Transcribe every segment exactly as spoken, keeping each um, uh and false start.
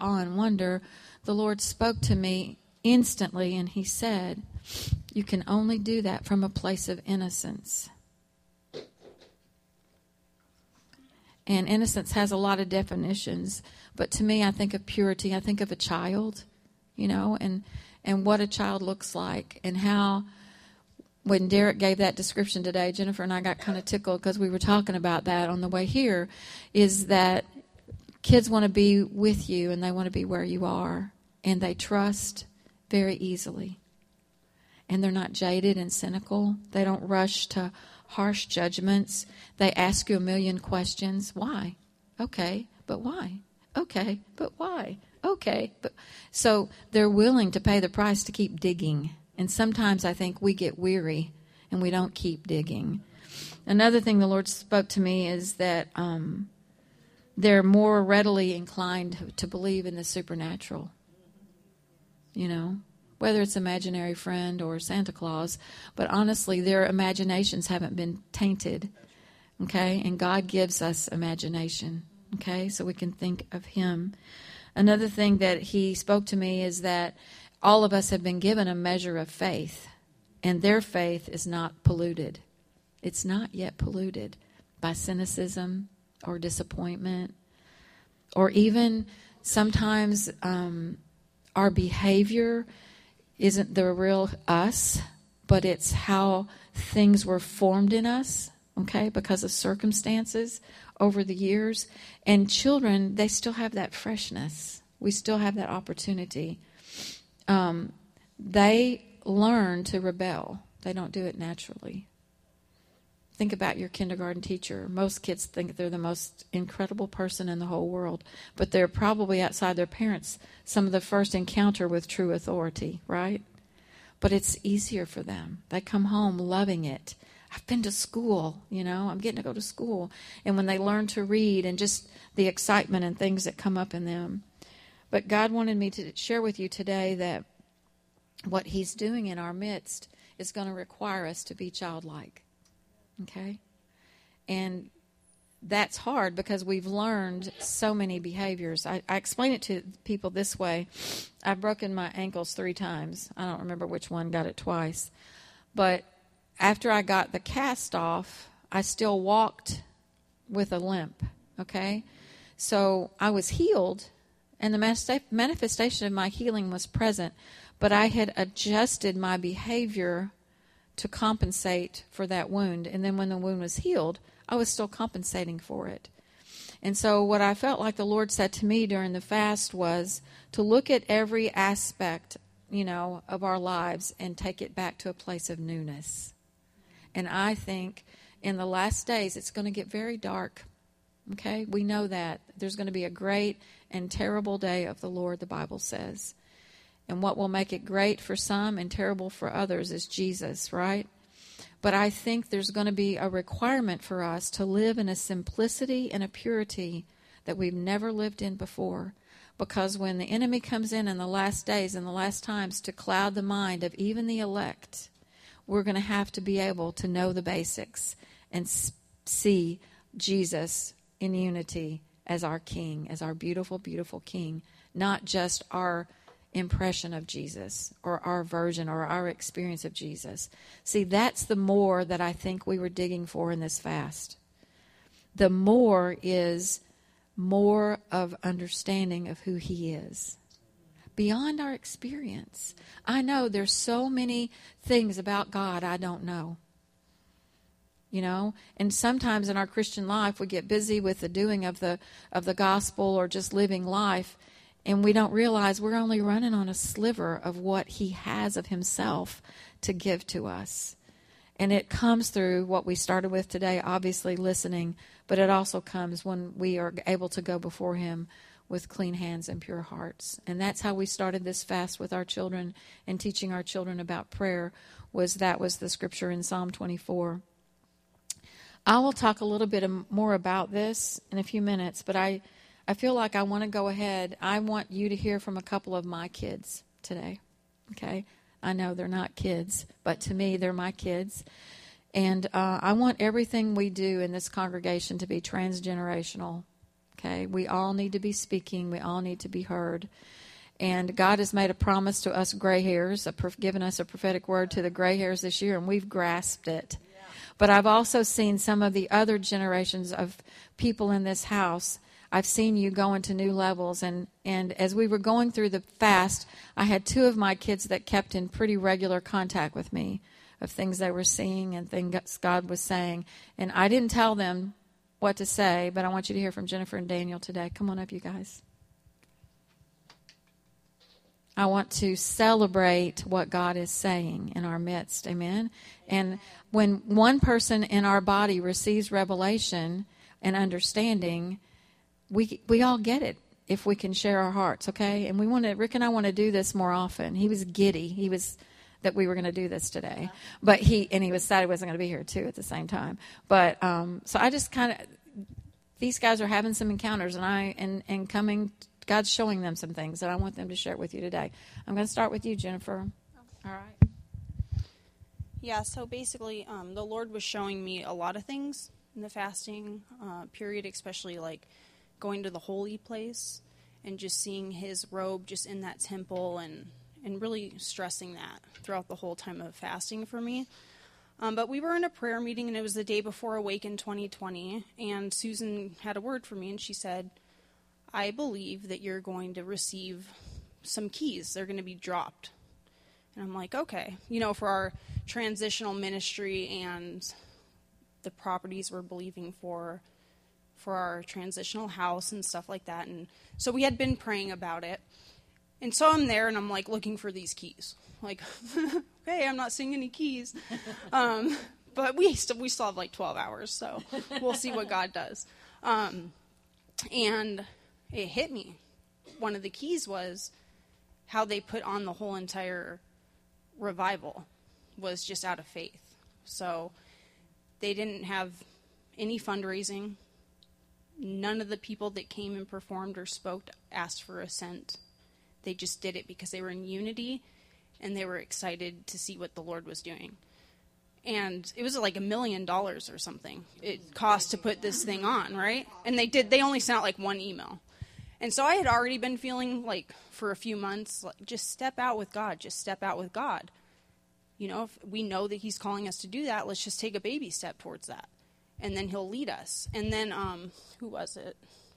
awe and wonder, the Lord spoke to me instantly, and he said, you can only do that from a place of innocence. And innocence has a lot of definitions, but to me, I think of purity. I think of a child, you know, and and what a child looks like, and how, when Derek gave that description today, Jennifer and I got kind of tickled because we were talking about that on the way here, is that kids want to be with you and they want to be where you are, and they trust very easily. And they're not jaded and cynical. They don't rush to harsh judgments. They ask you a million questions. Why? Okay, but why? Okay, but why? Okay, but so they're willing to pay the price to keep digging. And sometimes I think we get weary and we don't keep digging. Another thing the Lord spoke to me is that um, they're more readily inclined to believe in the supernatural. You know, whether it's imaginary friend or Santa Claus, but honestly, their imaginations haven't been tainted, okay? And God gives us imagination, okay, so we can think of him. Another thing that he spoke to me is that all of us have been given a measure of faith, and their faith is not polluted. It's not yet polluted by cynicism or disappointment, or even sometimes um, our behavior isn't the real us, but it's how things were formed in us, okay, because of circumstances over the years. And children, they still have that freshness. We still have that opportunity. Um, they learn to rebel. They don't do it naturally. Think about your kindergarten teacher. Most kids think they're the most incredible person in the whole world, but they're probably outside their parents some of the first encounter with true authority, right? But it's easier for them. They come home loving it. I've been to school, you know, I'm getting to go to school. And when they learn to read and just the excitement and things that come up in them. But God wanted me to share with you today that what he's doing in our midst is going to require us to be childlike. Okay? And that's hard because we've learned so many behaviors. I, I explain it to people this way. I've broken my ankles three times. I don't remember which one, got it twice. But after I got the cast off, I still walked with a limp. Okay? So I was healed, and the manifestation of my healing was present, but I had adjusted my behavior to compensate for that wound. And then when the wound was healed, I was still compensating for it. And so what I felt like the Lord said to me during the fast was to look at every aspect, you know, of our lives and take it back to a place of newness. And I think in the last days, it's going to get very dark. Okay? We know that. There's going to be a great and terrible day of the Lord, the Bible says. And what will make it great for some and terrible for others is Jesus, right? But I think there's going to be a requirement for us to live in a simplicity and a purity that we've never lived in before. Because when the enemy comes in in the last days and the last times to cloud the mind of even the elect, we're going to have to be able to know the basics and see Jesus in unity as our King, as our beautiful, beautiful King, not just our impression of Jesus or our version or our experience of Jesus. See, that's the more that I think we were digging for in this fast. The more is more of understanding of who he is beyond our experience. I know there's so many things about God I don't know. You know, and sometimes in our Christian life we get busy with the doing of the of the gospel or just living life, and we don't realize we're only running on a sliver of what he has of himself to give to us. And it comes through what we started with today, obviously listening, but it also comes when we are able to go before him with clean hands and pure hearts. And that's how we started this fast with our children and teaching our children about prayer, was that was the scripture in Psalm twenty-four. I will talk a little bit more about this in a few minutes, but I I feel like I want to go ahead. I want you to hear from a couple of my kids today, okay? I know they're not kids, but to me, they're my kids. And uh, I want everything we do in this congregation to be transgenerational, okay? We all need to be speaking. We all need to be heard. And God has made a promise to us gray hairs, a, given us a prophetic word to the gray hairs this year, and we've grasped it. Yeah. But I've also seen some of the other generations of people in this house. I've seen you go into new levels. And, and as we were going through the fast, I had two of my kids that kept in pretty regular contact with me of things they were seeing and things God was saying. And I didn't tell them what to say, but I want you to hear from Jennifer and Daniel today. Come on up, you guys. I want to celebrate what God is saying in our midst. Amen. And when one person in our body receives revelation and understanding, we we all get it if we can share our hearts, okay? And we want to, Rick and I want to do this more often. He was giddy. He was that we were going to do this today. But he, and he was sad he wasn't going to be here too at the same time. But, um, so I just kind of, these guys are having some encounters and I, and, and coming, God's showing them some things that I want them to share with you today. I'm going to start with you, Jennifer. All right. Yeah, so basically, um, the Lord was showing me a lot of things in the fasting uh, period, especially like going to the holy place and just seeing his robe just in that temple and, and really stressing that throughout the whole time of fasting for me. Um, but we were in a prayer meeting, and it was the day before Awaken twenty twenty, and Susan had a word for me, and she said, I believe that you're going to receive some keys. They're going to be dropped. And I'm like, okay. You know, for our transitional ministry and the properties we're believing for, for our transitional house and stuff like that. And so we had been praying about it. And so I'm there, and I'm, like, looking for these keys. Like, okay, I'm not seeing any keys. Um, but we still, we still have, like, twelve hours, so we'll see what God does. Um, and it hit me. One of the keys was how they put on the whole entire revival was just out of faith. So they didn't have any fundraising. None of the people that came and performed or spoke asked for a cent. They just did it because they were in unity and they were excited to see what the Lord was doing. And it was like a million dollars or something it cost to put this thing on, right? And they did, they only sent out like one email. And so I had already been feeling like for a few months, like, just step out with God, just step out with God. You know, if we know that he's calling us to do that, let's just take a baby step towards that. And then he'll lead us. And then, um, who was it?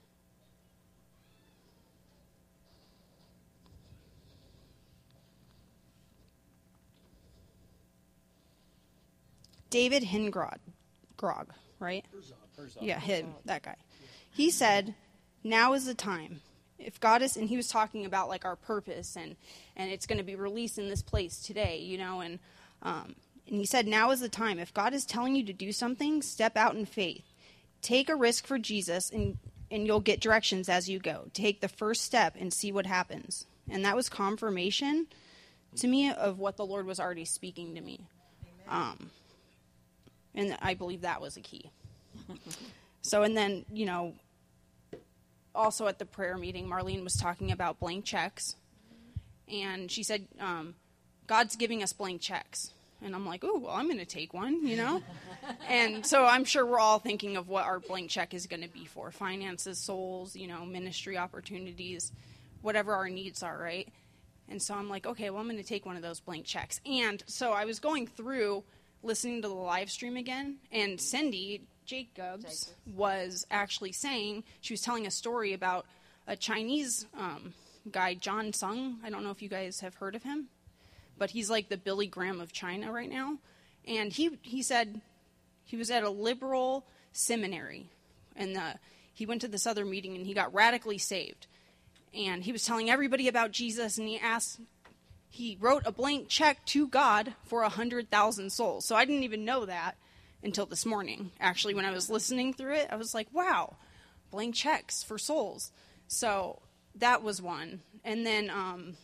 David Hingrod, Grog, right? Herzog, Herzog. Yeah, him, that guy. He said, now is the time. If God is, and he was talking about like our purpose and, and it's going to be released in this place today, you know, and, um, and he said, now is the time. If God is telling you to do something, step out in faith. Take a risk for Jesus and, and you'll get directions as you go. Take the first step and see what happens. And that was confirmation to me of what the Lord was already speaking to me. Um, and I believe that was a key. So, and then, you know, also at the prayer meeting, Marlene was talking about blank checks. And she said, um, God's giving us blank checks. And I'm like, oh, well, I'm going to take one, you know? And so I'm sure we're all thinking of what our blank check is going to be for. Finances, souls, you know, ministry opportunities, whatever our needs are, right? And so I'm like, okay, well, I'm going to take one of those blank checks. And so I was going through listening to the live stream again, and Cindy Jacobs was actually saying, she was telling a story about a Chinese um, guy, John Sung. I don't know if you guys have heard of him, but he's like the Billy Graham of China right now. And he he said he was at a liberal seminary, and the, he went to this other meeting, and he got radically saved. And he was telling everybody about Jesus, and he asked, he wrote a blank check to God for one hundred thousand souls. So I didn't even know that until this morning. Actually, when I was listening through it, I was like, wow, blank checks for souls. So that was one. And then, um,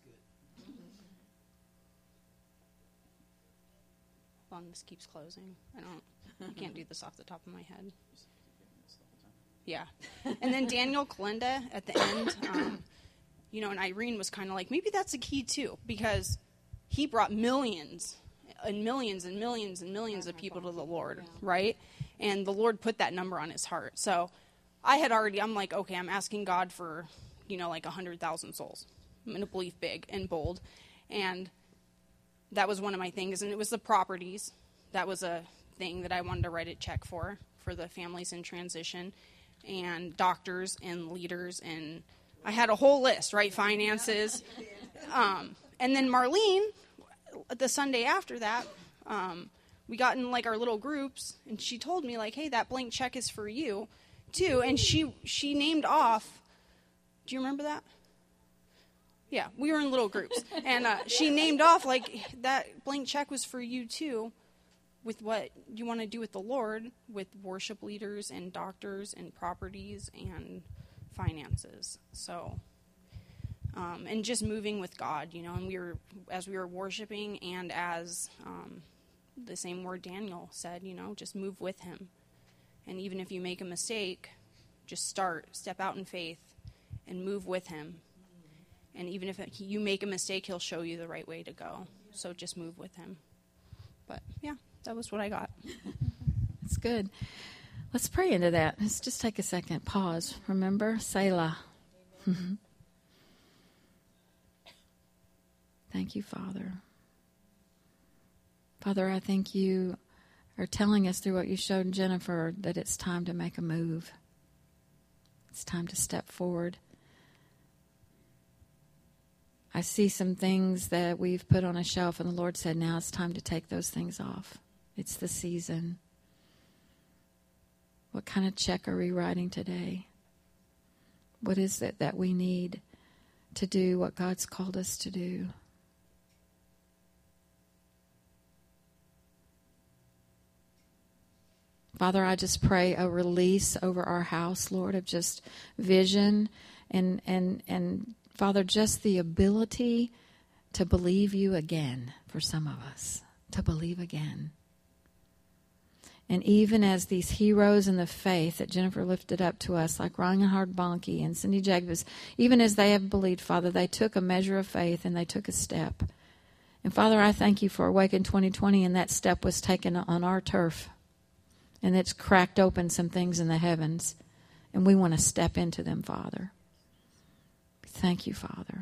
hold on, this keeps closing. I don't, I can't do this off the top of my head. Yeah. And then Daniel Kalenda at the end, um, you know, and Irene was kind of like, maybe that's a key too, because he brought millions and millions and millions and millions of people to the Lord, right? And the Lord put that number on his heart. So I had already, I'm like, okay, I'm asking God for, you know, like one hundred thousand souls. I'm going to believe big and bold. And that was one of my things. And it was the properties. That was a thing that I wanted to write a check for, for the families in transition, and doctors and leaders. And I had a whole list, right? Finances. Um, and then Marlene, the Sunday after that, um, we got in like our little groups, and she told me like, hey, that blank check is for you too. And she, she named off, do you remember that? Yeah, we were in little groups, and uh, she named off like that blank check was for you too, with what you want to do with the Lord, with worship leaders and doctors and properties and finances. So, um, and just moving with God, you know. And we were, as we were worshiping, and as um, the same word Daniel said, you know, just move with Him. And even if you make a mistake, just start, step out in faith, and move with Him. And even if it, you make a mistake, He'll show you the right way to go. So just move with Him. But, yeah, that was what I got. That's good. Let's pray into that. Let's just take a second. Pause. Remember? Selah. Thank you, Father. Father, I think you are telling us through what you showed Jennifer that it's time to make a move. It's time to step forward. I see some things that we've put on a shelf, and the Lord said, now it's time to take those things off. It's the season. What kind of check are we writing today? What is it that we need to do what God's called us to do? Father, I just pray a release over our house, Lord, of just vision and and and Father, just the ability to believe you again for some of us, to believe again. And even as these heroes in the faith that Jennifer lifted up to us, like Reinhard Bonnke and Cindy Jacobs, even as they have believed, Father, they took a measure of faith and they took a step. And Father, I thank you for Awaken twenty twenty, and that step was taken on our turf. And it's cracked open some things in the heavens, and we want to step into them, Father. Thank you, Father.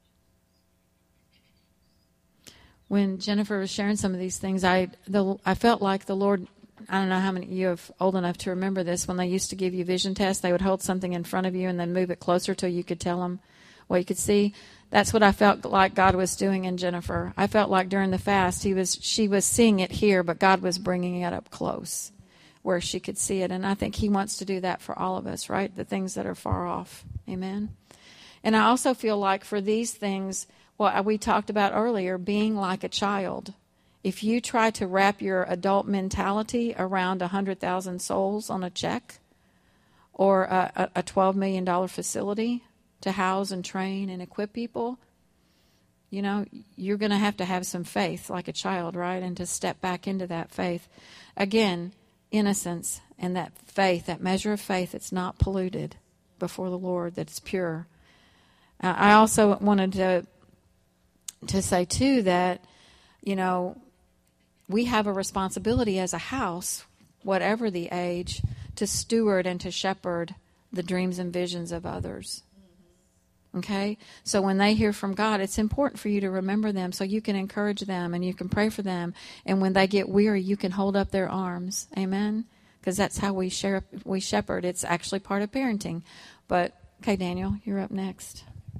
When Jennifer was sharing some of these things, I the, I felt like the Lord, I don't know how many of you are old enough to remember this, when they used to give you vision tests, they would hold something in front of you and then move it closer till you could tell them what you could see. That's what I felt like God was doing in Jennifer. I felt like during the fast, he was she was seeing it here, but God was bringing it up close where she could see it. And I think he wants to do that for all of us, right? The things that are far off. Amen. And I also feel like for these things, what we talked about earlier, being like a child. If you try to wrap your adult mentality around one hundred thousand souls on a check or a, a twelve million dollars facility to house and train and equip people, you know, you're going to have to have some faith like a child, right? And to step back into that faith. Again, innocence and that faith, that measure of faith that's not polluted before the Lord, that's pure. Uh, I also wanted to to say, too, that, you know, we have a responsibility as a house, whatever the age, to steward and to shepherd the dreams and visions of others. Okay? So when they hear from God, it's important for you to remember them so you can encourage them and you can pray for them. And when they get weary, you can hold up their arms. Amen? Because that's how we share, we shepherd. It's actually part of parenting. But, okay, Daniel, you're up next.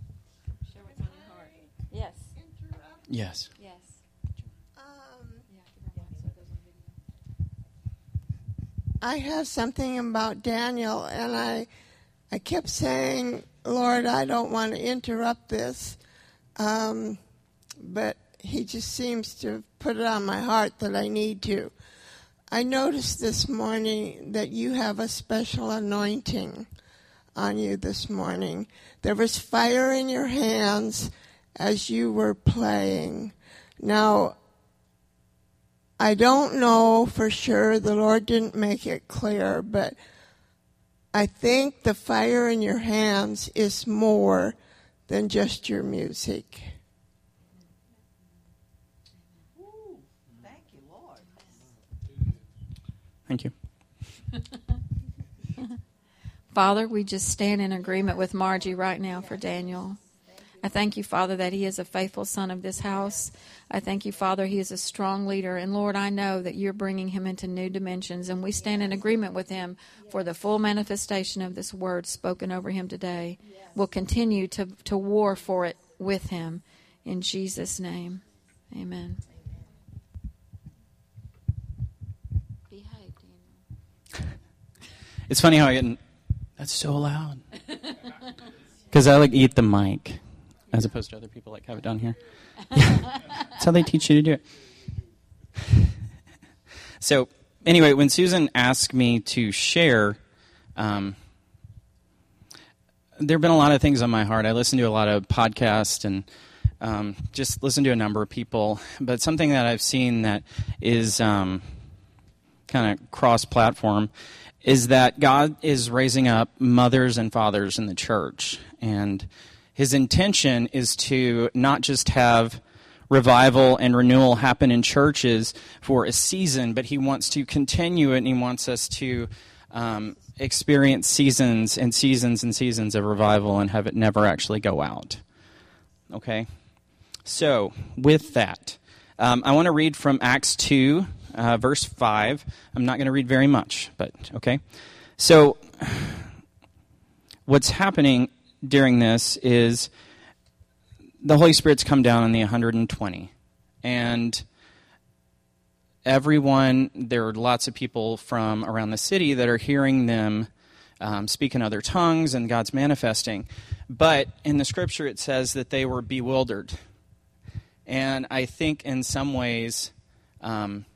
Yes. Yes. Yes. Um, I have something about Daniel, and I, I kept saying, Lord, I don't want to interrupt this, um, but he just seems to put it on my heart that I need to. I noticed this morning that you have a special anointing on you this morning. There was fire in your hands as you were playing. Now, I don't know for sure, the Lord didn't make it clear, but I think the fire in your hands is more than just your music. Ooh, thank you, Lord. Thank you. Father, we just stand in agreement with Margie right now for Daniel. I thank you, Father, that he is a faithful son of this house. I thank you, Father, he is a strong leader. And, Lord, I know that you're bringing him into new dimensions, and we stand in agreement with him for the full manifestation of this word spoken over him today. We'll continue to, to war for it with him. In Jesus' name, amen. Behave, Daniel. It's funny how I get, that's so loud. Because I, like, eat the mic. As opposed to other people like have it down here. That's how they teach you to do it. So anyway, when Susan asked me to share, um, there have been a lot of things on my heart. I listen to a lot of podcasts and um, just listen to a number of people. But something that I've seen that is um, kind of cross-platform is that God is raising up mothers and fathers in the church. And his intention is to not just have revival and renewal happen in churches for a season, but he wants to continue it, and he wants us to um, experience seasons and seasons and seasons of revival and have it never actually go out. Okay? So, with that, um, I want to read from Acts two, uh, verse five. I'm not going to read very much, but okay. So, what's happening during this is the Holy Spirit's come down on the one hundred twenty, and everyone, there are lots of people from around the city that are hearing them um, speak in other tongues, and God's manifesting. But in the Scripture it says that they were bewildered, and I think in some ways um,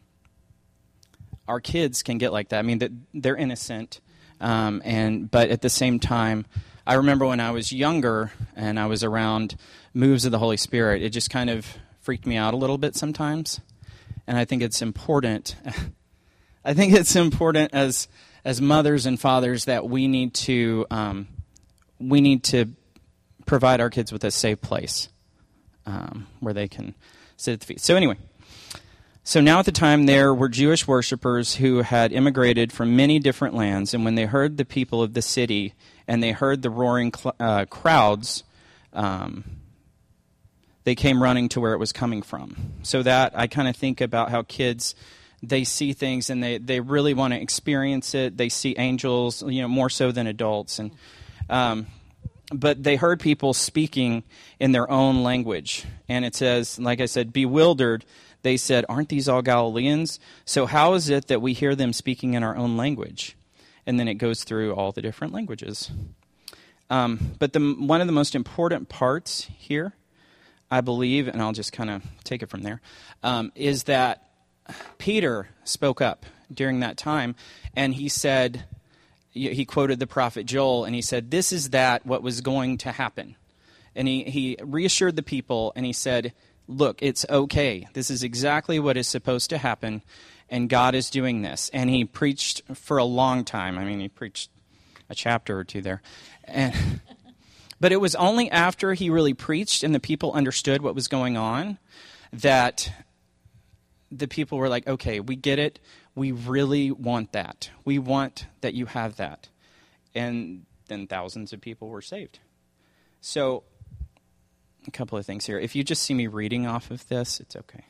our kids can get like that. I mean, that they're innocent, um, and but at the same time, I remember when I was younger and I was around moves of the Holy Spirit, it just kind of freaked me out a little bit sometimes. And I think it's important. I think it's important as as mothers and fathers that we need to um, we need to provide our kids with a safe place um, where they can sit at the feet. So anyway, so now at the time there were Jewish worshipers who had immigrated from many different lands, and when they heard the people of the city and they heard the roaring cl- uh, crowds, um, they came running to where it was coming from. So that I kind of think about how kids, they see things and they, they really want to experience it. They see angels, you know, more so than adults. And um, but they heard people speaking in their own language. And it says, like I said, bewildered, they said, "Aren't these all Galileans? So how is it that we hear them speaking in our own language?" And then it goes through all the different languages. Um, but the, one of the most important parts here, I believe, and I'll just kind of take it from there, um, is that Peter spoke up during that time, and he said, he quoted the prophet Joel, and he said, "This is that what was going to happen." And he, he reassured the people, and he said, "Look, it's okay. This is exactly what is supposed to happen, and God is doing this." And he preached for a long time. I mean, he preached a chapter or two there. And but it was only after he really preached and the people understood what was going on that the people were like, "Okay, we get it. We really want that. We want that you have that." And then thousands of people were saved. So a couple of things here. If you just see me reading off of this, it's okay.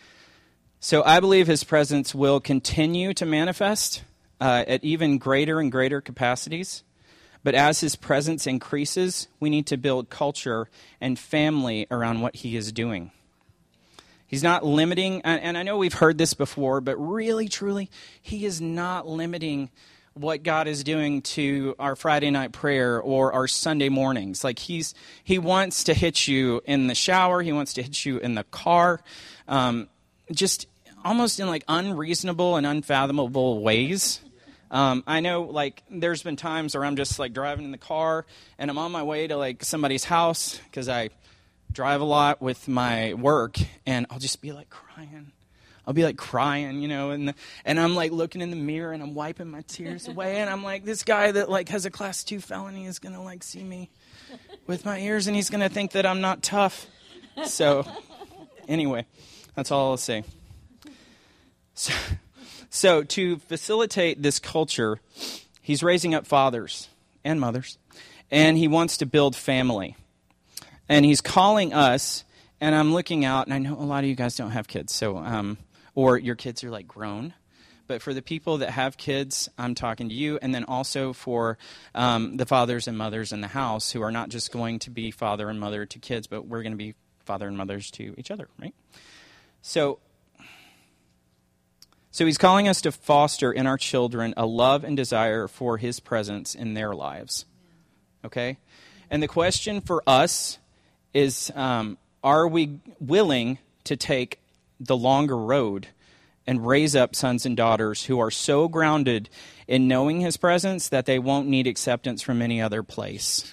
So I believe his presence will continue to manifest uh, at even greater and greater capacities. But as his presence increases, we need to build culture and family around what he is doing. He's not limiting, and I know we've heard this before, but really, truly, he is not limiting what God is doing to our Friday night prayer or our Sunday mornings. Like he's, he wants to hit you in the shower. He wants to hit you in the car, um, just almost in like unreasonable and unfathomable ways. Um, I know, like, there's been times where I'm just, like, driving in the car, and I'm on my way to, like, somebody's house, because I drive a lot with my work, and I'll just be, like, crying. I'll be, like, crying, you know, and the, and I'm, like, looking in the mirror, and I'm wiping my tears away, and I'm, like, this guy that, like, has a class two felony is going to, like, see me with my ears, and he's going to think that I'm not tough. So, anyway, that's all I'll say. So... So to facilitate this culture, he's raising up fathers and mothers, and he wants to build family. And he's calling us, and I'm looking out, and I know a lot of you guys don't have kids, so um, or your kids are like grown. But for the people that have kids, I'm talking to you, and then also for um, the fathers and mothers in the house who are not just going to be father and mother to kids, but we're going to be father and mothers to each other, right? So, so he's calling us to foster in our children a love and desire for his presence in their lives, okay? And the question for us is, um, are we willing to take the longer road and raise up sons and daughters who are so grounded in knowing his presence that they won't need acceptance from any other place?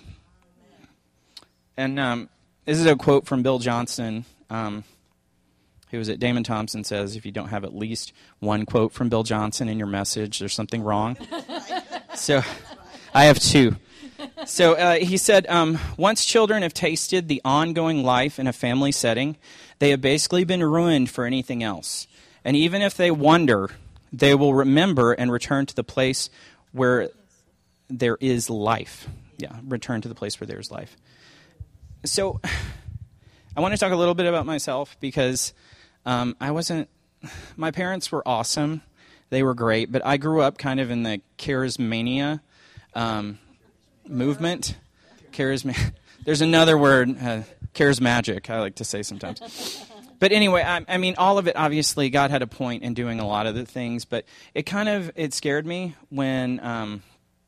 And um, this is a quote from Bill Johnson, um, who was at Damon Thompson says, if you don't have at least one quote from Bill Johnson in your message, there's something wrong. So I have two. So uh, he said, um, once children have tasted the ongoing life in a family setting, they have basically been ruined for anything else. And even if they wonder, they will remember and return to the place where there is life. Yeah, return to the place where there is life. So I want to talk a little bit about myself because um, I wasn't, my parents were awesome. They were great, but I grew up kind of in the charismania um, movement. Charisma. There's another word, uh, charismagic, I like to say sometimes. But anyway, I, I mean, all of it, obviously, God had a point in doing a lot of the things, but it kind of, it scared me when um,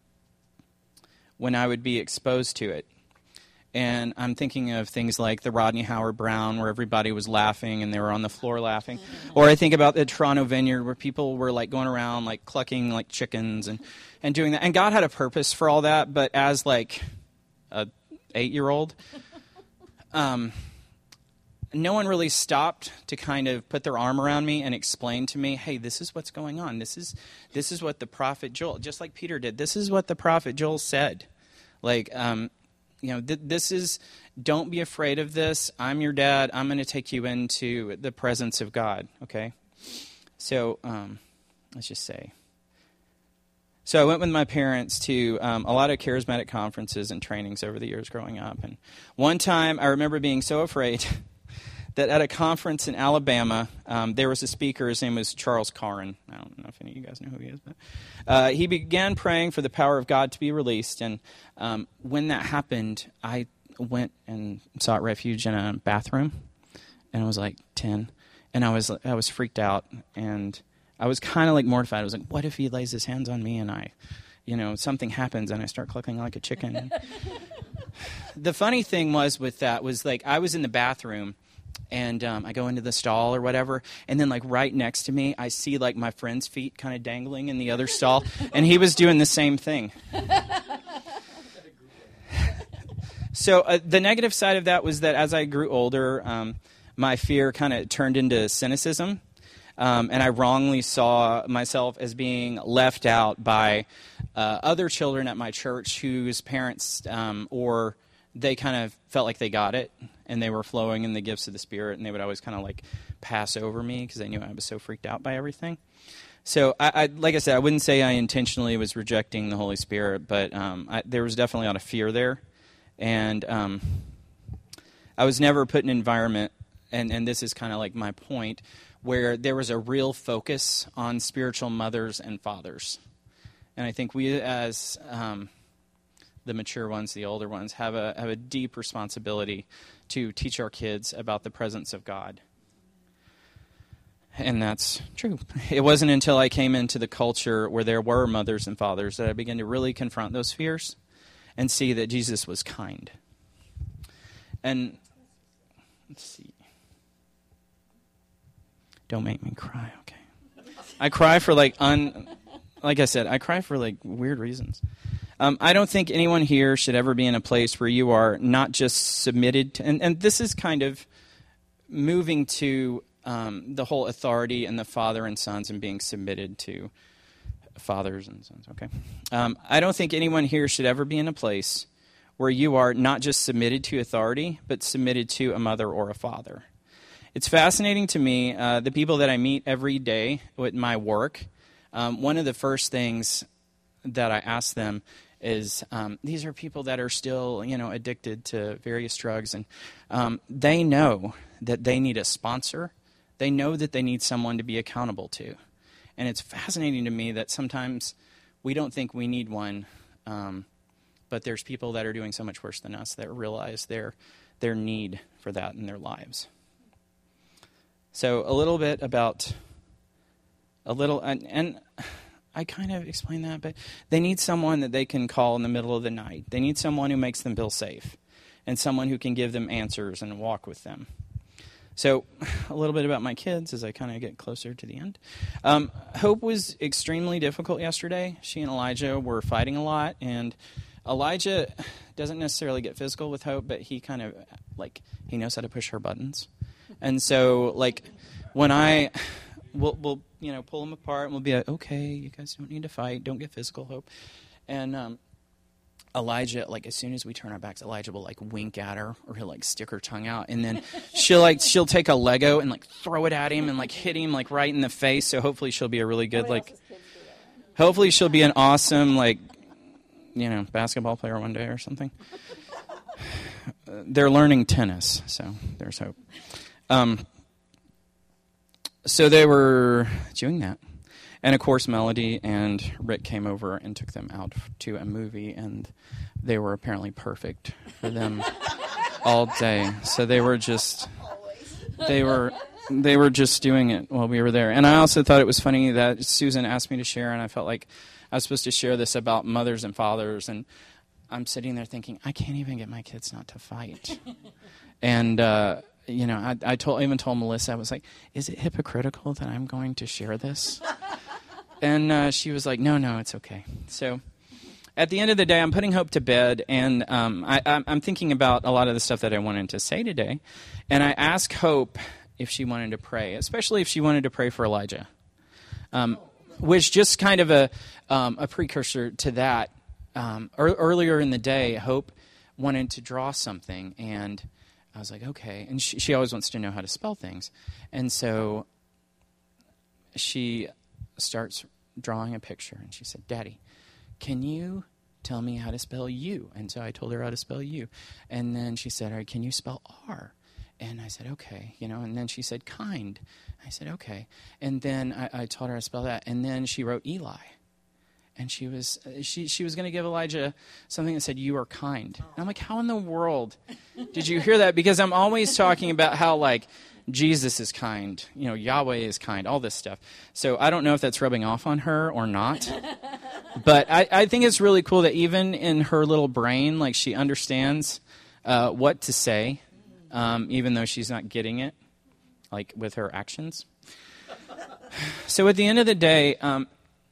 when I would be exposed to it. And I'm thinking of things like the Rodney Howard-Browne, where everybody was laughing and they were on the floor laughing. Or I think about the Toronto Vineyard, where people were like going around like clucking like chickens and, and doing that. And God had a purpose for all that, but as like a eight-year-old, um, no one really stopped to kind of put their arm around me and explain to me, hey, this is what's going on. This is this is what the prophet Joel, just like Peter did, this is what the prophet Joel said. Like, um, you know, th- this is, don't be afraid of this. I'm your dad. I'm going to take you into the presence of God, okay? So, um, let's just say. So I went with my parents to um, a lot of charismatic conferences and trainings over the years growing up. And one time I remember being so afraid that at a conference in Alabama, um, there was a speaker. His name was Charles Carrin. I don't know if any of you guys know who he is, but uh, he began praying for the power of God to be released. And um, when that happened, I went and sought refuge in a bathroom, and I was like ten, and I was I was freaked out, and I was kind of like mortified. I was like, what if he lays his hands on me and I, you know, something happens and I start clucking like a chicken? The funny thing was with that was like I was in the bathroom. And um, I go into the stall or whatever, and then like right next to me, I see like my friend's feet kind of dangling in the other stall, and he was doing the same thing. So uh, the negative side of that was that as I grew older, um, my fear kind of turned into cynicism, um, and I wrongly saw myself as being left out by uh, other children at my church whose parents um, or they kind of felt like they got it, and they were flowing in the gifts of the Spirit, and they would always kind of like pass over me because they knew I was so freaked out by everything. So, I, I like I said, I wouldn't say I intentionally was rejecting the Holy Spirit, but um, I, there was definitely a lot of fear there, and um, I was never put in an environment, and, and this is kind of like my point, where there was a real focus on spiritual mothers and fathers. And I think we as um, the mature ones, the older ones, have a have a deep responsibility to teach our kids about the presence of God. And that's true. It wasn't until I came into the culture where there were mothers and fathers that I began to really confront those fears and see that Jesus was kind. And let's see. Don't make me cry, okay? I cry for like un like I said, I cry for like weird reasons. Um, I don't think anyone here should ever be in a place where you are not just submitted to, and, and this is kind of moving to um, the whole authority and the father and sons and being submitted to fathers and sons, okay? Um, I don't think anyone here should ever be in a place where you are not just submitted to authority, but submitted to a mother or a father. It's fascinating to me, uh, the people that I meet every day with my work, um, one of the first things that I ask them is um, these are people that are still, you know, addicted to various drugs, and um, they know that they need a sponsor. They know that they need someone to be accountable to. And it's fascinating to me that sometimes we don't think we need one, um, but there's people that are doing so much worse than us that realize their their need for that in their lives. So a little bit about a little, and, and I kind of explained that, but they need someone that they can call in the middle of the night. They need someone who makes them feel safe and someone who can give them answers and walk with them. So a little bit about my kids as I kind of get closer to the end. Um, Hope was extremely difficult yesterday. She and Elijah were fighting a lot, and Elijah doesn't necessarily get physical with Hope, but he kind of, like, he knows how to push her buttons. And so, like, when I, we'll, we'll you know, pull them apart, and we'll be like, okay, you guys don't need to fight. Don't get physical, Hope. And um, Elijah, like, as soon as we turn our backs, Elijah will, like, wink at her, or he'll, like, stick her tongue out. And then she'll, like, she'll take a Lego and, like, throw it at him and, like, hit him, like, right in the face. So hopefully she'll be a really good, like, hopefully she'll be an awesome, like, you know, basketball player one day or something. They're learning tennis, so there's hope. Um, so they were doing that. And, of course, Melody and Rick came over and took them out to a movie, and they were apparently perfect for them all day. So they were just, they were, they were just doing it while we were there. And I also thought it was funny that Susan asked me to share, and I felt like I was supposed to share this about mothers and fathers, and I'm sitting there thinking, I can't even get my kids not to fight. And, uh, you know, I, I told, I even told Melissa, I was like, is it hypocritical that I'm going to share this? And uh, she was like, no, no, it's okay. So at the end of the day, I'm putting Hope to bed, and um, I, I'm thinking about a lot of the stuff that I wanted to say today. And I asked Hope if she wanted to pray, especially if she wanted to pray for Elijah, um, which just kind of a, um, a precursor to that. Um, er, earlier in the day, Hope wanted to draw something, and I was like, okay. And she, she always wants to know how to spell things. And so she starts drawing a picture, and she said, Daddy, can you tell me how to spell you? And so I told her how to spell you. And then she said, all right, can you spell R? And I said, okay, you know, and then she said, kind. I said, okay. And then I, I told her how to spell that. And then she wrote Eli. And she was she she was going to give Elijah something that said, you are kind. And I'm like, how in the world did you hear that? Because I'm always talking about how, like, Jesus is kind, you know, Yahweh is kind, all this stuff. So I don't know if that's rubbing off on her or not. But I, I think it's really cool that even in her little brain, like, she understands uh, what to say, um, even though she's not getting it, like, with her actions. So at the end of the day, um,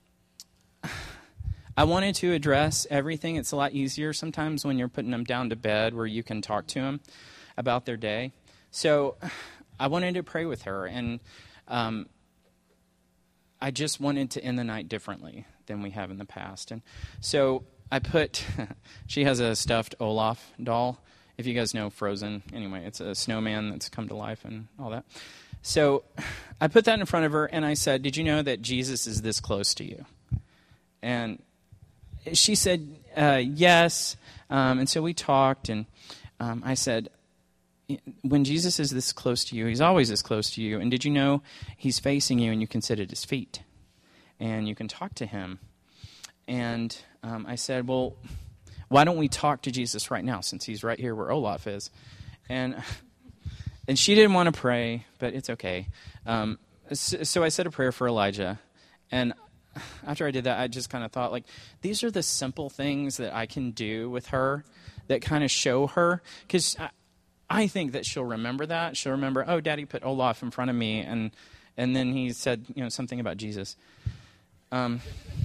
I wanted to address everything. It's a lot easier sometimes when you're putting them down to bed where you can talk to them about their day. So I wanted to pray with her, and um, I just wanted to end the night differently than we have in the past. And so I put, she has a stuffed Olaf doll. If you guys know Frozen, anyway, it's a snowman that's come to life and all that. So I put that in front of her, and I said, did you know that Jesus is this close to you? And she said, uh, yes. Um, and so we talked, and um, I said, when Jesus is this close to you, he's always this close to you. And did you know he's facing you and you can sit at his feet and you can talk to him? And um, I said, well, why don't we talk to Jesus right now since he's right here where Olaf is? And and she didn't want to pray, but it's okay. Um, so, so I said a prayer for Elijah. And after I did that, I just kind of thought, like, these are the simple things that I can do with her that kind of show her. Because I, I think that she'll remember that. She'll remember, oh, Daddy put Olaf in front of me, and and then he said, you know, something about Jesus. Um.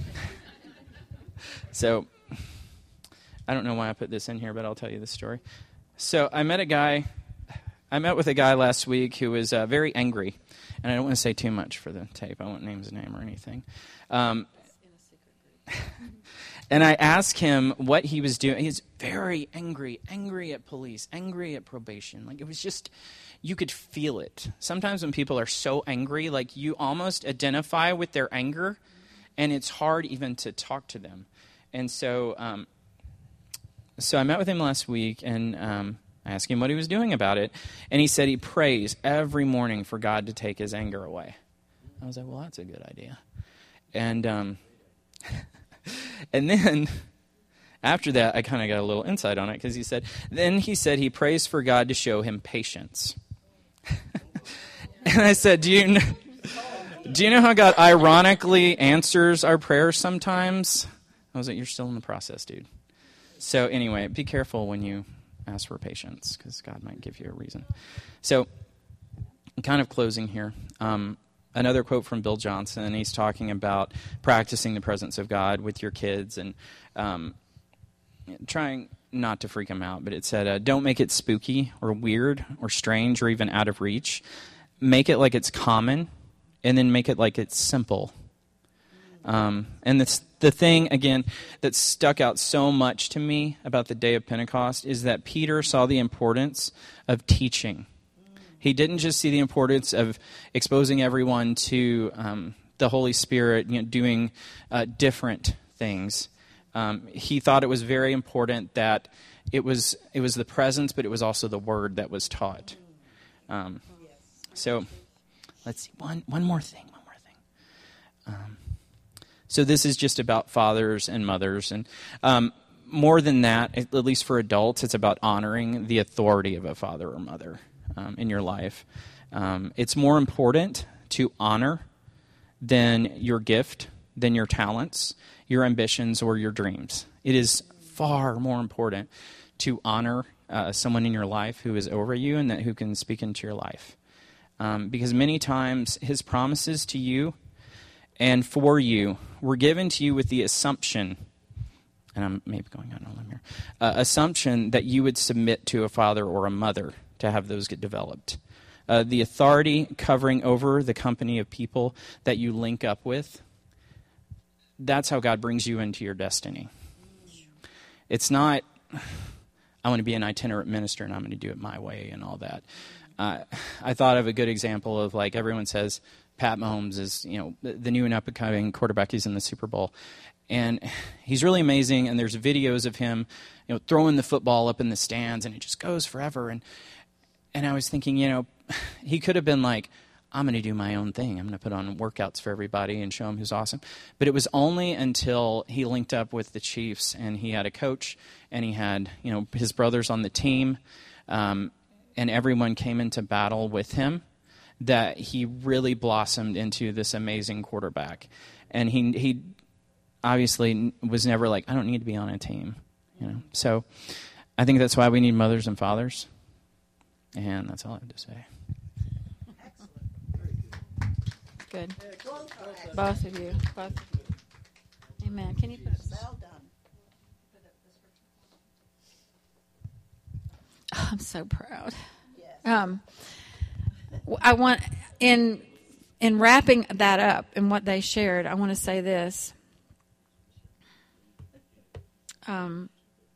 So I don't know why I put this in here, but I'll tell you the story. So I met a guy. I met with a guy last week who was uh, very angry. And I don't want to say too much for the tape. I won't name his name or anything. Um, and I asked him what he was doing. He's very angry, angry at police, angry at probation. Like, it was just, you could feel it. Sometimes when people are so angry, like, you almost identify with their anger, and it's hard even to talk to them. And so um, so I met with him last week, and um, I asked him what he was doing about it, and he said he prays every morning for God to take his anger away. I was like, well, that's a good idea. And um, and then after that, I kind of got a little insight on it, because he said, then he said he prays for God to show him patience. And I said, do you know, do you know how God ironically answers our prayers sometimes? I was like, you're still in the process, dude. So anyway, be careful when you ask for patience, because God might give you a reason. So kind of closing here. Um, another quote from Bill Johnson. He's talking about practicing the presence of God with your kids and um, trying not to freak them out. But it said, uh, don't make it spooky or weird or strange or even out of reach. Make it like it's common, and then make it like it's simple. Um, and this, the thing, again, that stuck out so much to me about the day of Pentecost is that Peter saw the importance of teaching. He didn't just see the importance of exposing everyone to um, the Holy Spirit, you know, doing uh, different things. Um, he thought it was very important that it was it was the presence, but it was also the word that was taught. Um, so, let's see, one one more thing, one more thing. Um, So this is just about fathers and mothers. And um, more than that, at least for adults, it's about honoring the authority of a father or mother um, in your life. Um, it's more important to honor than your gift, than your talents, your ambitions, or your dreams. It is far more important to honor uh, someone in your life who is over you and that who can speak into your life. Um, because many times his promises to you and for you were given to you with the assumption, and I'm maybe going on a limb here, uh, assumption that you would submit to a father or a mother to have those get developed. Uh, the authority covering over the company of people that you link up with, that's how God brings you into your destiny. It's not, I want to be an itinerant minister and I'm going to do it my way and all that. Uh, I thought of a good example of, like, everyone says Pat Mahomes is, you know, the new and up-and-coming quarterback. He's in the Super Bowl. And he's really amazing, and there's videos of him, you know, throwing the football up in the stands, and it just goes forever. And and I was thinking, you know, he could have been like, I'm going to do my own thing. I'm going to put on workouts for everybody and show them who's awesome. But it was only until he linked up with the Chiefs, and he had a coach, and he had, you know, his brothers on the team, um, and everyone came into battle with him, that he really blossomed into this amazing quarterback. And he he obviously was never like, I don't need to be on a team, you know. So I think that's why we need mothers and fathers. And that's all I have to say. Good. Both of you. Both of you. Amen. Can you put it? Well done. Oh, I'm so proud. Um, I want in in wrapping that up and what they shared, I want to say this. Um,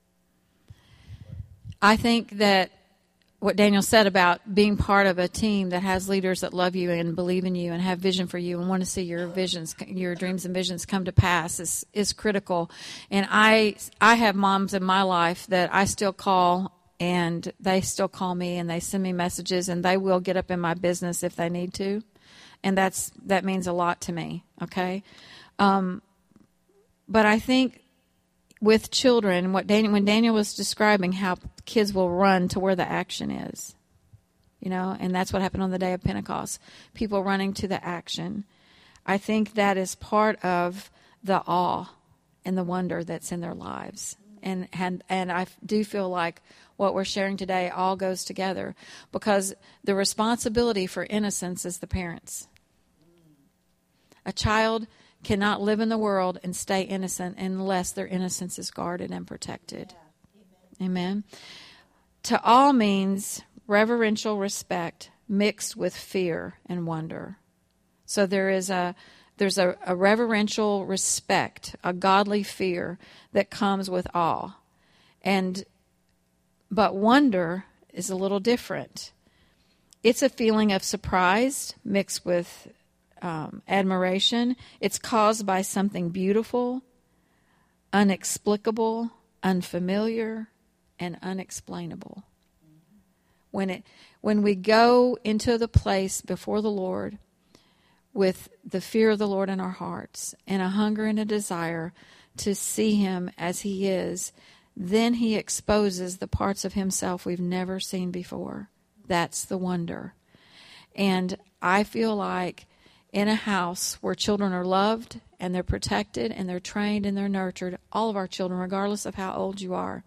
I think that what Daniel said about being part of a team that has leaders that love you and believe in you and have vision for you and want to see your visions, your dreams and visions come to pass is is critical. And I I have moms in my life that I still call, and they still call me and they send me messages, and they will get up in my business if they need to, and that's that means a lot to me. Okay, um, but I think with children, what Daniel, when Daniel was describing how kids will run to where the action is, you know, and that's what happened on the day of Pentecost. People running to the action. I think that is part of the awe and the wonder that's in their lives, and and and I do feel like what we're sharing today all goes together, because the responsibility for innocence is the parents. A child cannot live in the world and stay innocent unless their innocence is guarded and protected. Yeah. Amen. Amen. To all means reverential respect mixed with fear and wonder. So there is a there's a, a reverential respect, a godly fear that comes with awe. And but wonder is a little different. It's a feeling of surprise mixed with um, admiration. It's caused by something beautiful, unexplicable, unfamiliar, and unexplainable. When it when we go into the place before the Lord with the fear of the Lord in our hearts and a hunger and a desire to see him as he is, then he exposes the parts of himself we've never seen before. That's the wonder. And I feel like in a house where children are loved and they're protected and they're trained and they're nurtured, all of our children, regardless of how old you are,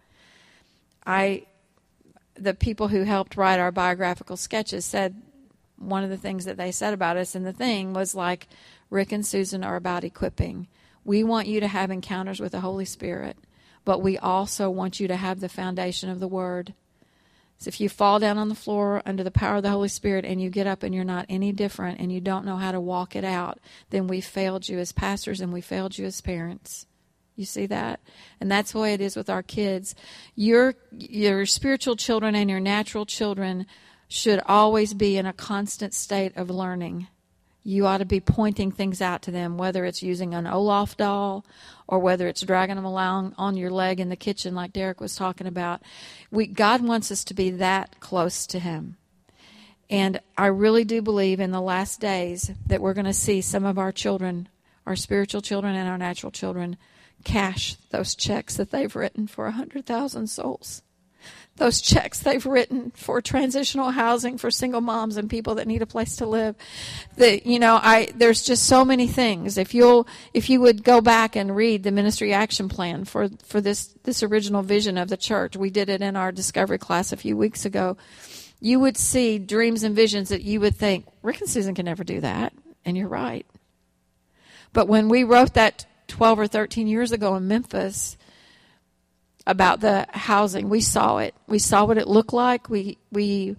I, the people who helped write our biographical sketches said one of the things that they said about us in the thing was like, Rick and Susan are about equipping. We want you to have encounters with the Holy Spirit, but we also want you to have the foundation of the Word. So if you fall down on the floor under the power of the Holy Spirit and you get up and you're not any different and you don't know how to walk it out, then we failed you as pastors and we failed you as parents. You see that? And that's the way it is with our kids. Your, your spiritual children and your natural children should always be in a constant state of learning. You ought to be pointing things out to them, whether it's using an Olaf doll or whether it's dragging them along on your leg in the kitchen like Derek was talking about. We, God wants us to be that close to him. And I really do believe in the last days that we're going to see some of our children, our spiritual children and our natural children, cash those checks that they've written for one hundred thousand souls. Those checks they've written for transitional housing for single moms and people that need a place to live. The, you know, I there's just so many things. If you'll if you would go back and read the ministry action plan for, for this, this original vision of the church, we did it in our discovery class a few weeks ago, you would see dreams and visions that you would think, Rick and Susan can never do that. And you're right. But when we wrote that twelve or thirteen years ago in Memphis about the housing, we saw it. We saw what it looked like. We we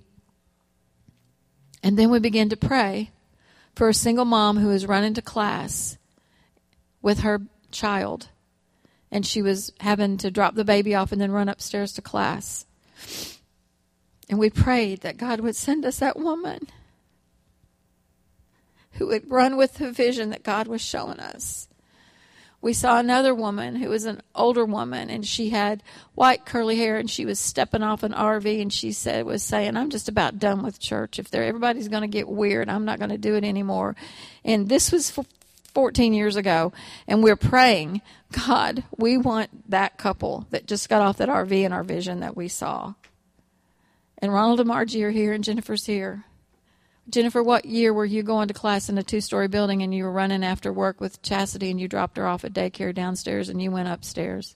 and then we began to pray for a single mom who was running to class with her child, and she was having to drop the baby off and then run upstairs to class. And we prayed that God would send us that woman who would run with the vision that God was showing us. We saw another woman who was an older woman, and she had white curly hair, and she was stepping off an R V, and she said was saying, I'm just about done with church. If they're, everybody's going to get weird, I'm not going to do it anymore. And this was fourteen years ago, and we're praying, God, we want that couple that just got off that R V in our vision that we saw. And Ronald and Margie are here, and Jennifer's here. Jennifer, what year were you going to class in a two-story building and you were running after work with Chastity and you dropped her off at daycare downstairs and you went upstairs?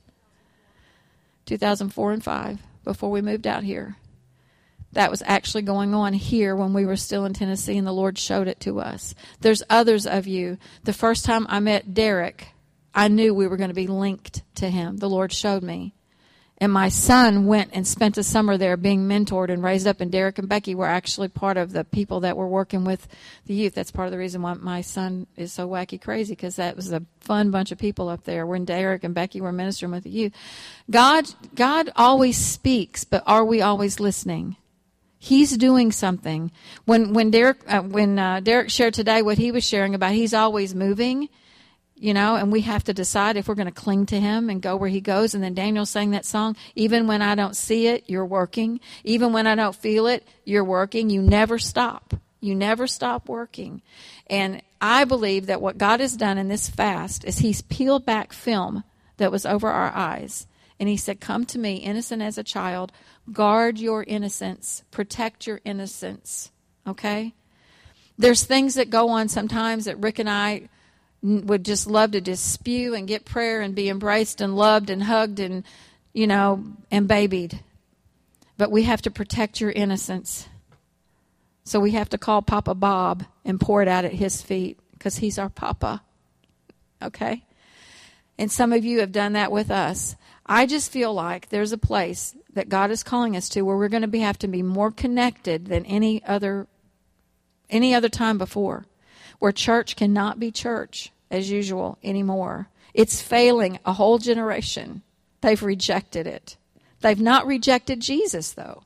two thousand four and five, before we moved out here. That was actually going on here when we were still in Tennessee, and the Lord showed it to us. There's others of you. The first time I met Derek, I knew we were going to be linked to him. The Lord showed me. And my son went and spent a summer there being mentored and raised up. And Derek and Becky were actually part of the people that were working with the youth. That's part of the reason why my son is so wacky crazy, because that was a fun bunch of people up there when Derek and Becky were ministering with the youth. God, God always speaks, but are we always listening? He's doing something. When when Derek uh, when uh, Derek shared today what he was sharing about, he's always moving. You know, and we have to decide if we're going to cling to him and go where he goes. And then Daniel sang that song, even when I don't see it, you're working. Even when I don't feel it, you're working. You never stop. You never stop working. And I believe that what God has done in this fast is he's peeled back film that was over our eyes. And he said, come to me, innocent as a child. Guard your innocence. Protect your innocence. Okay? There's things that go on sometimes that Rick and I would just love to just spew and get prayer and be embraced and loved and hugged and, you know, and babied. But we have to protect your innocence. So we have to call Papa Bob and pour it out at his feet because he's our Papa. Okay? And some of you have done that with us. I just feel like there's a place that God is calling us to where we're going to be, have to be more connected than any other, any other time before. Where church cannot be church as usual anymore. It's failing a whole generation. They've rejected it. They've not rejected Jesus, though.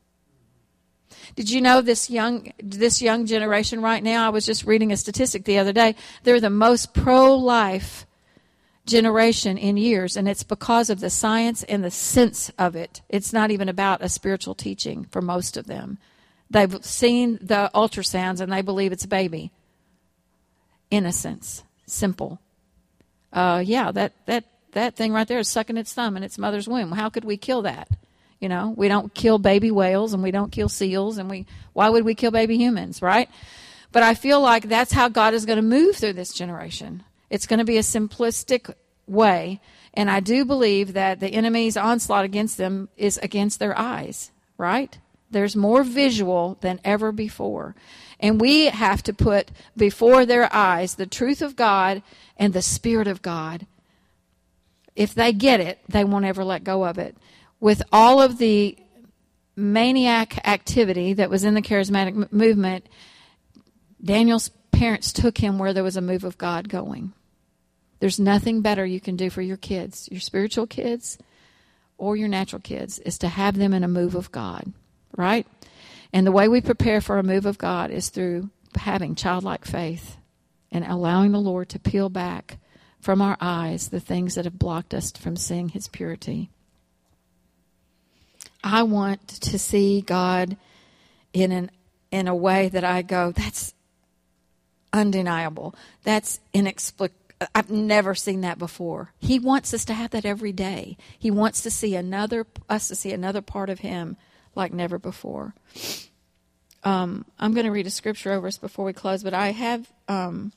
Did you know this young this young generation right now, I was just reading a statistic the other day, they're the most pro-life generation in years, and it's because of the science and the sense of it. It's not even about a spiritual teaching for most of them. They've seen the ultrasounds and they believe it's a baby. Innocence. Simple. Uh, yeah, that, that, that thing right there is sucking its thumb in its mother's womb. How could we kill that? You know, we don't kill baby whales and we don't kill seals, and we why would we kill baby humans, right? But I feel like that's how God is going to move through this generation. It's going to be a simplistic way, and I do believe that the enemy's onslaught against them is against their eyes, right? There's more visual than ever before. And we have to put before their eyes the truth of God and the Spirit of God. If they get it, they won't ever let go of it. With all of the maniac activity that was in the charismatic m- movement, Daniel's parents took him where there was a move of God going. There's nothing better you can do for your kids, your spiritual kids or your natural kids, is to have them in a move of God, right? And the way we prepare for a move of God is through having childlike faith and allowing the Lord to peel back from our eyes the things that have blocked us from seeing His purity. I want to see God in an in a way that I go, that's undeniable. That's inexplicable. I've never seen that before. He wants us to have that every day. He wants to see another us to see another part of Him like never before. Um, I'm going to read a scripture over us before we close, but I have um,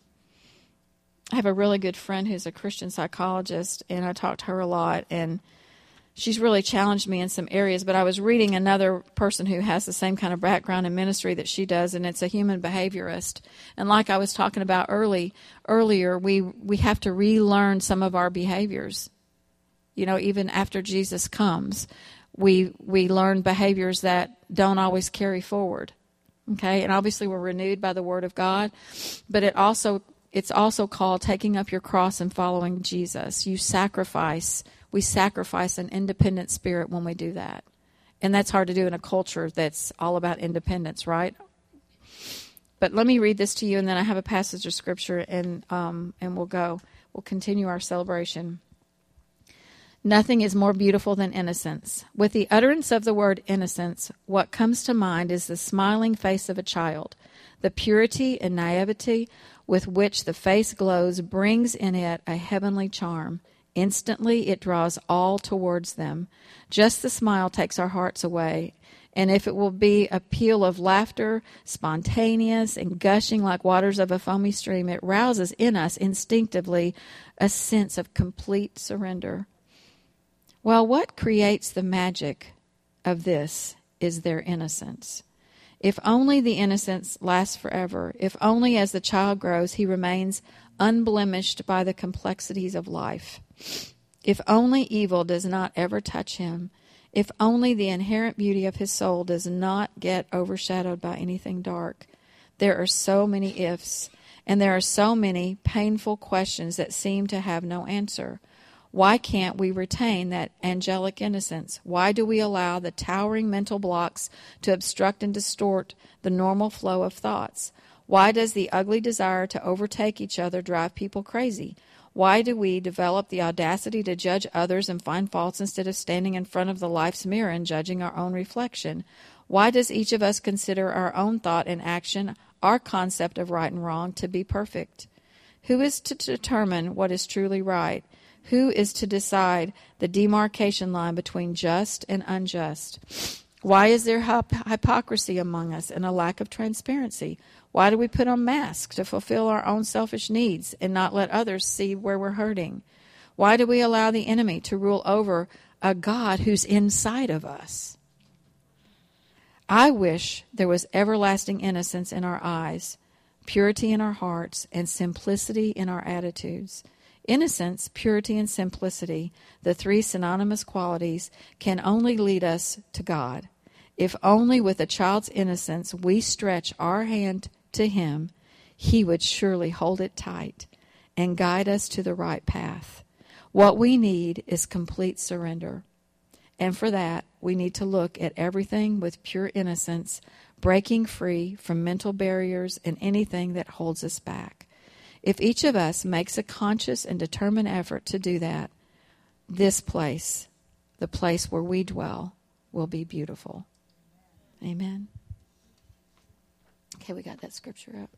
I have a really good friend who's a Christian psychologist, and I talk to her a lot, and she's really challenged me in some areas. But I was reading another person who has the same kind of background in ministry that she does, and it's a human behaviorist. And like I was talking about early earlier, we we have to relearn some of our behaviors. You know, even after Jesus comes, we we learn behaviors that don't always carry forward. Okay, and obviously we're renewed by the Word of God, but it also it's also called taking up your cross and following Jesus. You sacrifice. We sacrifice an independent spirit when we do that. And that's hard to do in a culture that's all about independence, right? But let me read this to you, and then I have a passage of Scripture, and um, and we'll go. We'll continue our celebration. Nothing is more beautiful than innocence. With the utterance of the word innocence, what comes to mind is the smiling face of a child. The purity and naivety with which the face glows brings in it a heavenly charm. Instantly, it draws all towards them. Just the smile takes our hearts away. And if it will be a peal of laughter, spontaneous and gushing like waters of a foamy stream, it rouses in us instinctively a sense of complete surrender. Well, what creates the magic of this is their innocence. If only the innocence lasts forever, if only as the child grows he remains unblemished by the complexities of life, if only evil does not ever touch him, if only the inherent beauty of his soul does not get overshadowed by anything dark. There are so many ifs, and there are so many painful questions that seem to have no answer. Why can't we retain that angelic innocence? Why do we allow the towering mental blocks to obstruct and distort the normal flow of thoughts? Why does the ugly desire to overtake each other drive people crazy? Why do we develop the audacity to judge others and find faults instead of standing in front of the life's mirror and judging our own reflection? Why does each of us consider our own thought and action, our concept of right and wrong, to be perfect? Who is to determine what is truly right? Who is to decide the demarcation line between just and unjust? Why is there hyp- hypocrisy among us and a lack of transparency? Why do we put on masks to fulfill our own selfish needs and not let others see where we're hurting? Why do we allow the enemy to rule over a God who's inside of us? I wish there was everlasting innocence in our eyes, purity in our hearts, and simplicity in our attitudes. Innocence, purity, and simplicity, the three synonymous qualities, can only lead us to God. If only with a child's innocence we stretch our hand to Him, He would surely hold it tight and guide us to the right path. What we need is complete surrender. And for that, we need to look at everything with pure innocence, breaking free from mental barriers and anything that holds us back. If each of us makes a conscious and determined effort to do that, this place, the place where we dwell, will be beautiful. Amen. Okay, we got that scripture up.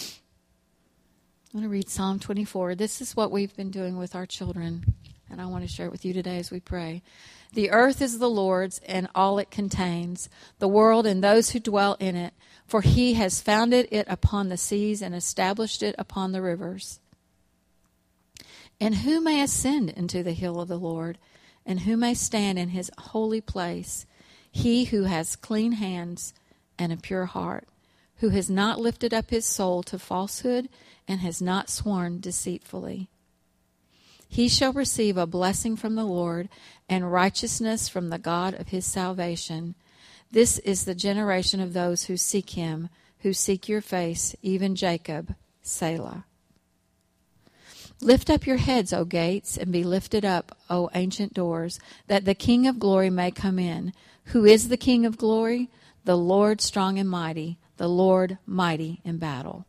I want to read Psalm twenty-four. This is what we've been doing with our children, and I want to share it with you today as we pray. The earth is the Lord's and all it contains, the world and those who dwell in it, for he has founded it upon the seas and established it upon the rivers. And who may ascend into the hill of the Lord, and who may stand in his holy place? He who has clean hands and a pure heart, who has not lifted up his soul to falsehood and has not sworn deceitfully. He shall receive a blessing from the Lord and righteousness from the God of his salvation. This is the generation of those who seek him, who seek your face, even Jacob, Selah. Lift up your heads, O gates, and be lifted up, O ancient doors, that the King of glory may come in. Who is the King of glory? The Lord strong and mighty, the Lord mighty in battle.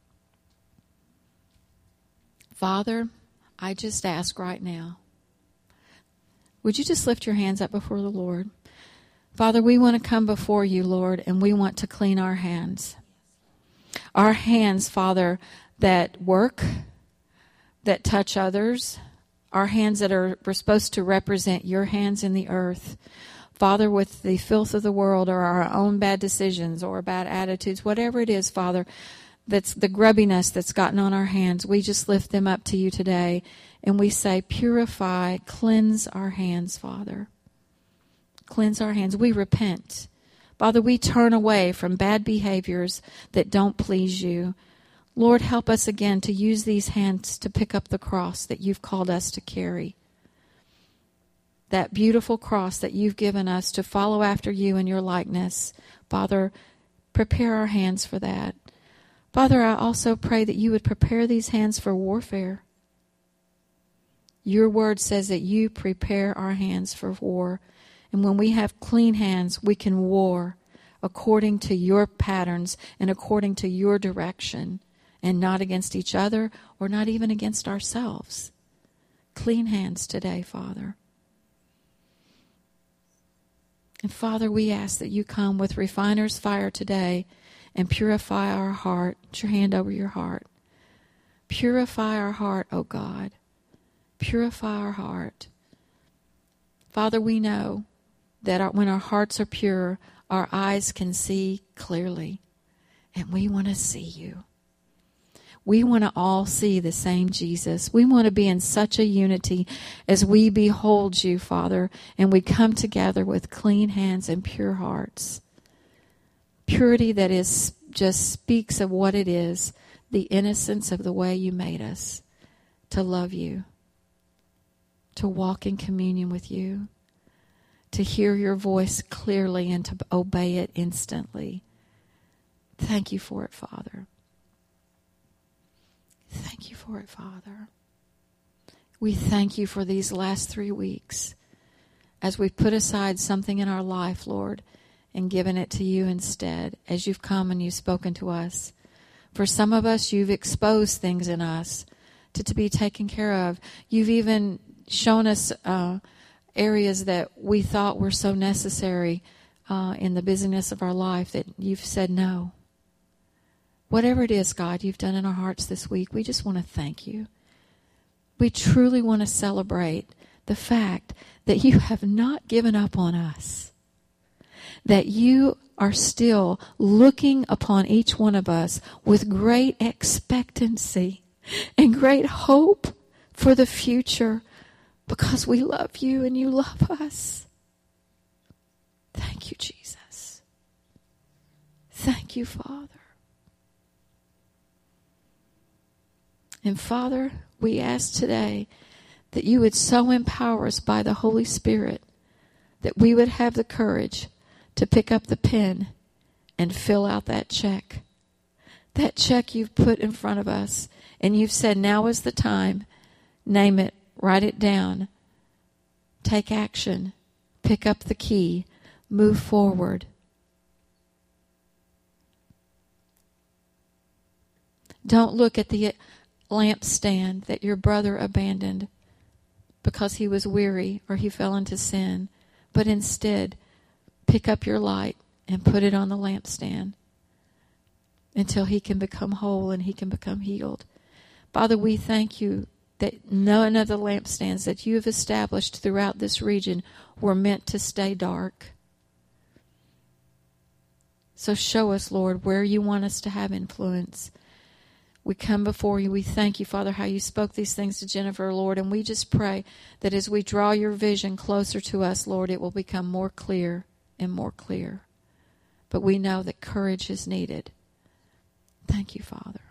Father, I just ask right now, would you just lift your hands up before the Lord? Father, we want to come before you, Lord, and we want to clean our hands. Our hands, Father, that work, that touch others, our hands that are we're supposed to represent your hands in the earth. Father, with the filth of the world or our own bad decisions or bad attitudes, whatever it is, Father, that's the grubbiness that's gotten on our hands, we just lift them up to you today. And we say, purify, cleanse our hands, Father. Cleanse our hands. We repent. Father, we turn away from bad behaviors that don't please you. Lord, help us again to use these hands to pick up the cross that you've called us to carry. That beautiful cross that you've given us to follow after you in your likeness. Father, prepare our hands for that. Father, I also pray that you would prepare these hands for warfare. Your word says that you prepare our hands for war. And when we have clean hands, we can war according to your patterns and according to your direction, and not against each other or not even against ourselves. Clean hands today, Father. And Father, we ask that you come with refiner's fire today and purify our heart. Put your hand over your heart. Purify our heart, O God. Purify our heart. Father, we know that our, when our hearts are pure, our eyes can see clearly. And we want to see you. We want to all see the same Jesus. We want to be in such a unity as we behold you, Father, and we come together with clean hands and pure hearts. Purity that is just speaks of what it is, the innocence of the way you made us, to love you, to walk in communion with you, to hear your voice clearly and to obey it instantly. Thank you for it, Father. Thank you for it, Father. We thank you for these last three weeks as we've put aside something in our life, Lord, and given it to you instead, as you've come and you've spoken to us. For some of us, you've exposed things in us to, to be taken care of. You've even shown us uh, areas that we thought were so necessary uh, in the busyness of our life that you've said no. Whatever it is, God, you've done in our hearts this week, we just want to thank you. We truly want to celebrate the fact that you have not given up on us, that you are still looking upon each one of us with great expectancy and great hope for the future because we love you and you love us. Thank you, Jesus. Thank you, Father. And Father, we ask today that you would so empower us by the Holy Spirit that we would have the courage to pick up the pen and fill out that check. That check you've put in front of us, and you've said, now is the time. Name it, write it down, take action, pick up the key, move forward. Don't look at the lampstand that your brother abandoned because he was weary or he fell into sin, but instead pick up your light and put it on the lampstand until he can become whole and he can become healed. Father, we thank you that none of the lampstands that you have established throughout this region were meant to stay dark. So show us, Lord, where you want us to have influence. We come before you. We thank you, Father, how you spoke these things to Jennifer, Lord, and we just pray that as we draw your vision closer to us, Lord, it will become more clear and more clear. But we know that courage is needed. Thank you, Father.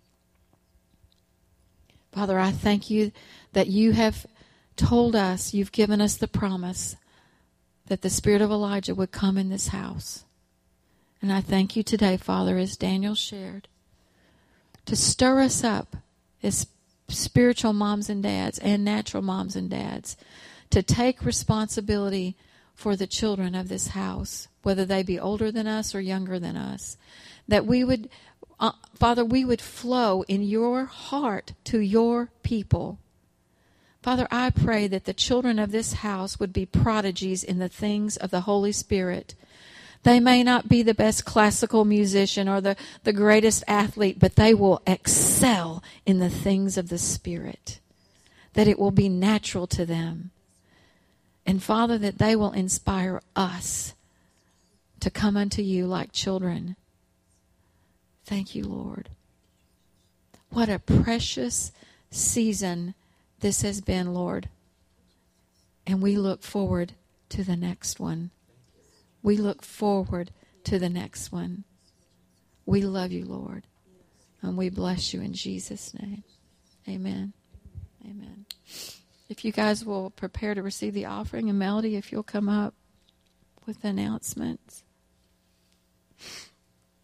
Father, I thank you that you have told us, you've given us the promise that the spirit of Elijah would come in this house. And I thank you today, Father, as Daniel shared, to stir us up as spiritual moms and dads and natural moms and dads to take responsibility for the children of this house, whether they be older than us or younger than us. That we would, uh, Father, we would flow in your heart to your people. Father, I pray that the children of this house would be prodigies in the things of the Holy Spirit. They may not be the best classical musician or the, the greatest athlete, but they will excel in the things of the Spirit. That it will be natural to them. And Father, that they will inspire us to come unto you like children. Thank you, Lord. What a precious season this has been, Lord. And we look forward to the next one. We look forward to the next one. We love you, Lord. And we bless you in Jesus' name. Amen. Amen. If you guys will prepare to receive the offering, and Melody, if you'll come up with announcements.